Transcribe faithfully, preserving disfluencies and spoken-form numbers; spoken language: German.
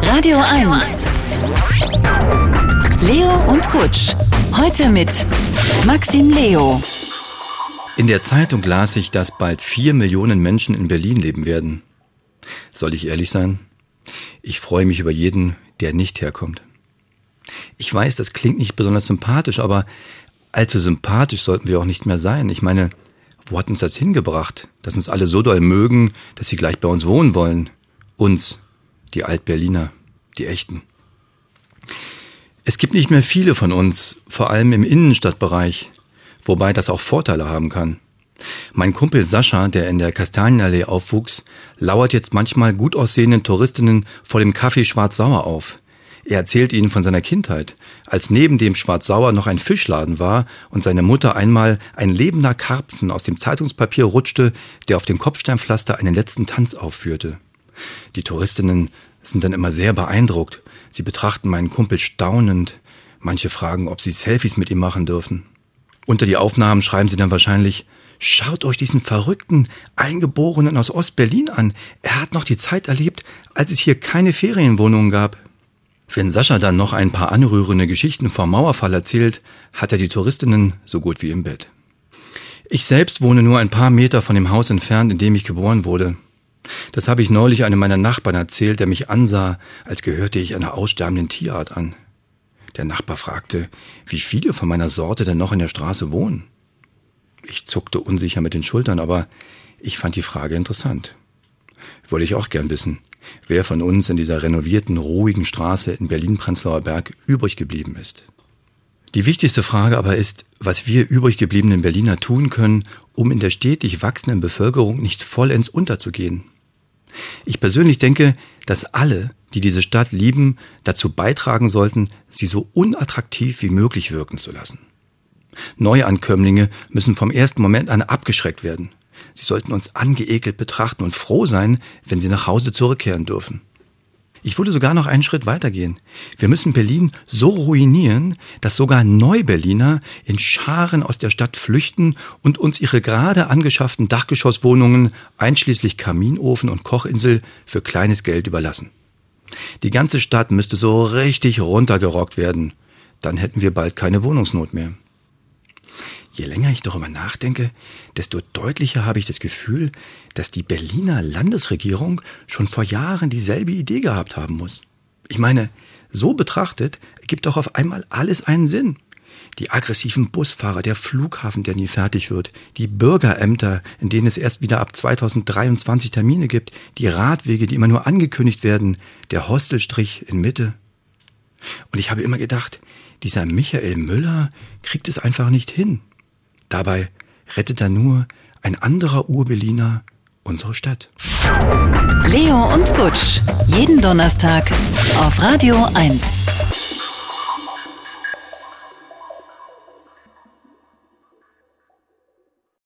Radio eins. Leo und Kutsch. Heute mit Maxim Leo. In der Zeitung las ich, dass bald vier Millionen Menschen in Berlin leben werden. Soll ich ehrlich sein? Ich freue mich über jeden, der nicht herkommt. Ich weiß, das klingt nicht besonders sympathisch, aber allzu sympathisch sollten wir auch nicht mehr sein. Ich meine, wo hat uns das hingebracht, dass uns alle so doll mögen, dass sie gleich bei uns wohnen wollen? Uns, die Altberliner, die Echten. Es gibt nicht mehr viele von uns, vor allem im Innenstadtbereich, wobei das auch Vorteile haben kann. Mein Kumpel Sascha, der in der Kastanienallee aufwuchs, lauert jetzt manchmal gut aussehenden Touristinnen vor dem Café Schwarz-Sauer auf. Er erzählt ihnen von seiner Kindheit, als neben dem Schwarz-Sauer noch ein Fischladen war und seine Mutter einmal ein lebender Karpfen aus dem Zeitungspapier rutschte, der auf dem Kopfsteinpflaster einen letzten Tanz aufführte. Die Touristinnen sind dann immer sehr beeindruckt. Sie betrachten meinen Kumpel staunend. Manche fragen, ob sie Selfies mit ihm machen dürfen. Unter die Aufnahmen schreiben sie dann wahrscheinlich: Schaut euch diesen verrückten Eingeborenen aus Ostberlin an. Er hat noch die Zeit erlebt, als es hier keine Ferienwohnungen gab. Wenn Sascha dann noch ein paar anrührende Geschichten vom Mauerfall erzählt, hat er die Touristinnen so gut wie im Bett. Ich selbst wohne nur ein paar Meter von dem Haus entfernt, in dem ich geboren wurde. Das habe ich neulich einem meiner Nachbarn erzählt, der mich ansah, als gehörte ich einer aussterbenden Tierart an. Der Nachbar fragte, wie viele von meiner Sorte denn noch in der Straße wohnen. Ich zuckte unsicher mit den Schultern, aber ich fand die Frage interessant. Wollte ich auch gern wissen, wer von uns in dieser renovierten, ruhigen Straße in Berlin-Prenzlauer Berg übrig geblieben ist. Die wichtigste Frage aber ist, was wir übrig gebliebenen Berliner tun können, um in der stetig wachsenden Bevölkerung nicht vollends unterzugehen. Ich persönlich denke, dass alle, die diese Stadt lieben, dazu beitragen sollten, sie so unattraktiv wie möglich wirken zu lassen. Neuankömmlinge müssen vom ersten Moment an abgeschreckt werden. Sie sollten uns angeekelt betrachten und froh sein, wenn sie nach Hause zurückkehren dürfen. Ich würde sogar noch einen Schritt weitergehen. Wir müssen Berlin so ruinieren, dass sogar Neuberliner in Scharen aus der Stadt flüchten und uns ihre gerade angeschafften Dachgeschosswohnungen einschließlich Kaminofen und Kochinsel für kleines Geld überlassen. Die ganze Stadt müsste so richtig runtergerockt werden. Dann hätten wir bald keine Wohnungsnot mehr. Je länger ich darüber nachdenke, desto deutlicher habe ich das Gefühl, dass die Berliner Landesregierung schon vor Jahren dieselbe Idee gehabt haben muss. Ich meine, so betrachtet ergibt doch auf einmal alles einen Sinn. Die aggressiven Busfahrer, der Flughafen, der nie fertig wird, die Bürgerämter, in denen es erst wieder ab zweitausenddreiundzwanzig Termine gibt, die Radwege, die immer nur angekündigt werden, der Hostelstrich in Mitte. Und ich habe immer gedacht, dieser Michael Müller kriegt es einfach nicht hin. Dabei rettet er nur ein anderer Ur-Berliner unsere Stadt. Leo und Kutsch. Jeden Donnerstag auf Radio eins.